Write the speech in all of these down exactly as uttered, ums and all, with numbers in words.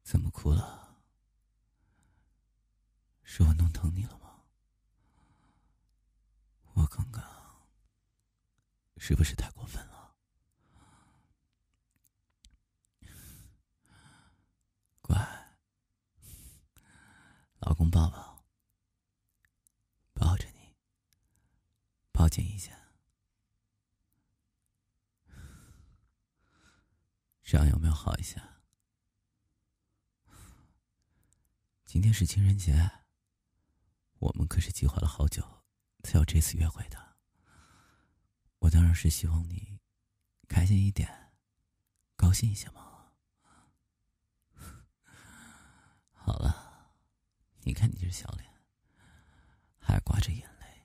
怎么哭了？是我弄疼你了吗？我刚刚是不是太过分了？乖，老公抱抱，抱着你，抱紧一下，这样有没有好一些？今天是情人节，我们可是计划了好久才有这次约会的。我当然是希望你开心一点，高兴一些嘛。好了，你看你这小脸，还挂着眼泪，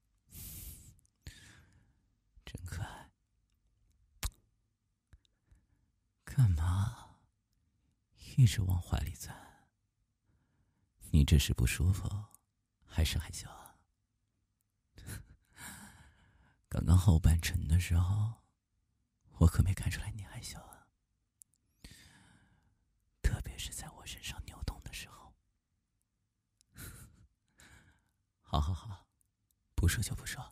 真可爱。干嘛一直往怀里钻？你这是不舒服还是害羞啊？刚刚后半程的时候，我可没看出来你害羞啊，特别是在我身上扭动的时候。好好好，不说就不说，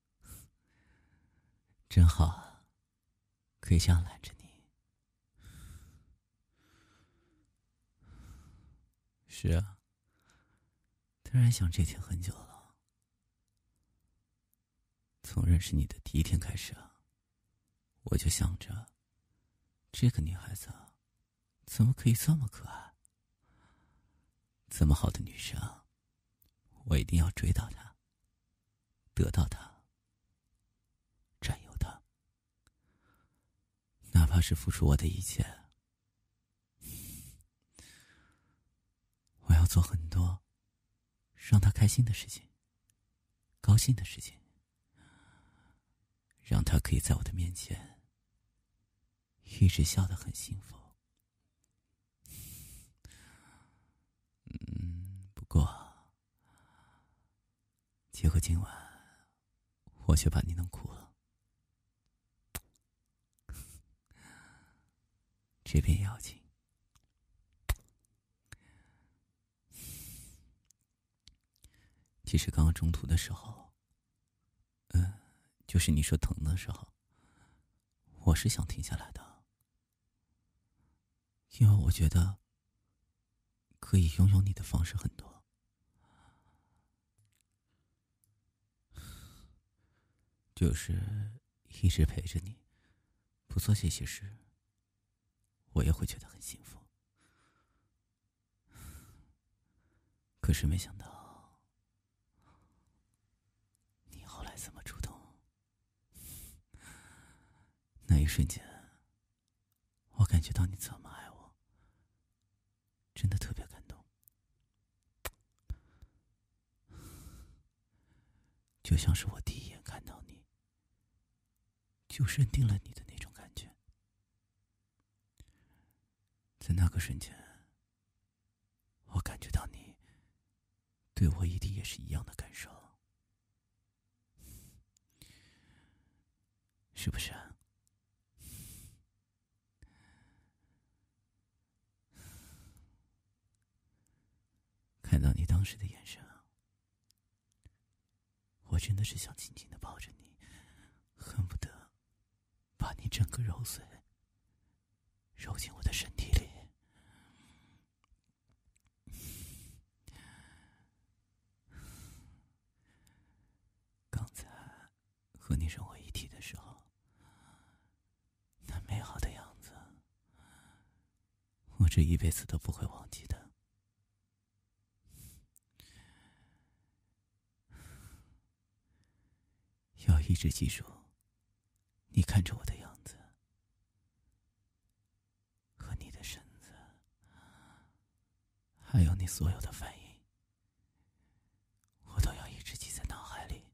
真好啊，可以这样揽着你。是啊，当然想这天很久了。从认识你的第一天开始啊，我就想着，这个女孩子啊，怎么可以这么可爱？这么好的女生啊，我一定要追到她，得到她，占有她，哪怕是付出我的一切。我要做很多让她开心的事情，高兴的事情，让她可以在我的面前一直笑得很幸福。嗯，不过结果今晚我却把你弄哭了。这边也要紧。其实刚刚中途的时候，嗯、呃，就是你说疼的时候，我是想停下来的，因为我觉得可以拥有你的方式很多，就是一直陪着你，不做这些事，我也会觉得很幸福。可是没想到，你后来这么主动，那一瞬间，我感觉到你怎么爱我，真的特别感动，就像是我第一眼看到你，就认定了你的那种感觉。在那个瞬间，我感觉到你对我一定也是一样的感受，是不是啊？看到你当时的眼神啊，我真的是想紧紧地抱着你，恨不得把你整个揉碎，揉进我的身体里。刚才和你融为一体的时候，那美好的样子，我这一辈子都不会忘记的。要一直记住你看着我的样子和你的身子，还有你所有的反应，我都要一直记在脑海里。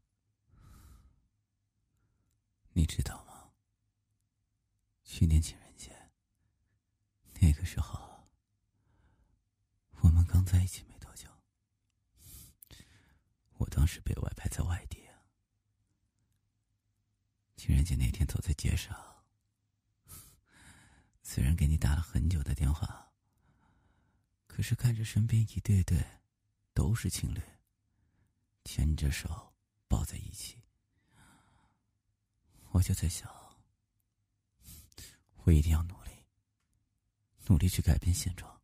你知道吗？去年情人节那个时候，我们刚在一起没多久，我当时被外派在外地啊。情人节那天走在街上，虽然给你打了很久的电话， 可是看着身边一对对都是情侣，牵着手抱在一起，我就在想，我一定要努力，努力去改变现状，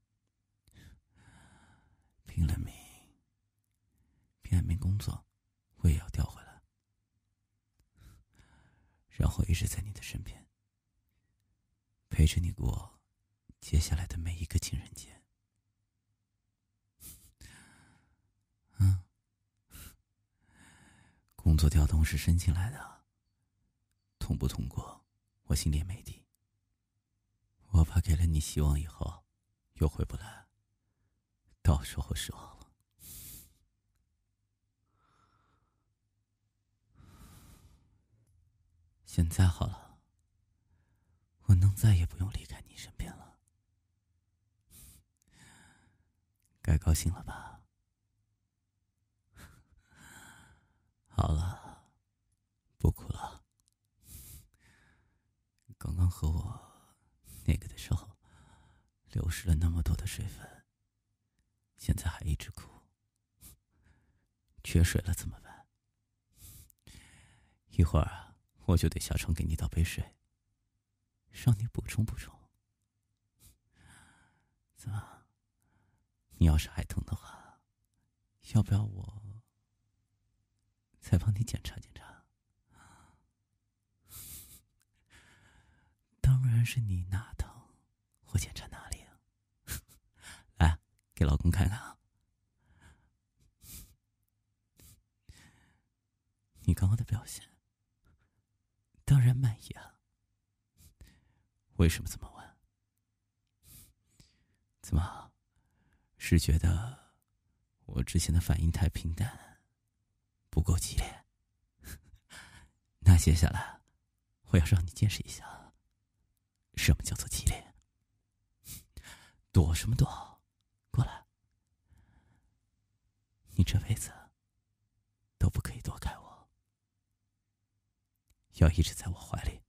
拼了命，拼了命工作，我也要调回来，然后一直在你的身边，陪着你过接下来的每一个情人节。嗯，工作调动是申请来的，通不通过我心里也没底，我怕给了你希望以后又回不来，到时候失望了。现在好了，我能再也不用离开你身边了，该高兴了吧？好了，不哭了。刚刚和我那个的时候，流失了那么多的水分，现在还一直哭，缺水了怎么办？一会儿啊，我就得下床给你倒杯水，让你补充补充。怎么？你要是还疼的话，要不要我再帮你检查检查？当然是你哪疼，我检查哪里啊？来，给老公看看啊。你刚刚的表现，当然满意啊。为什么这么问？怎么，是觉得我之前的反应太平淡，不够激烈？那接下来，我要让你见识一下，什么叫做激烈。躲什么躲？过来，你这辈子都不可以躲开我，要一直在我怀里。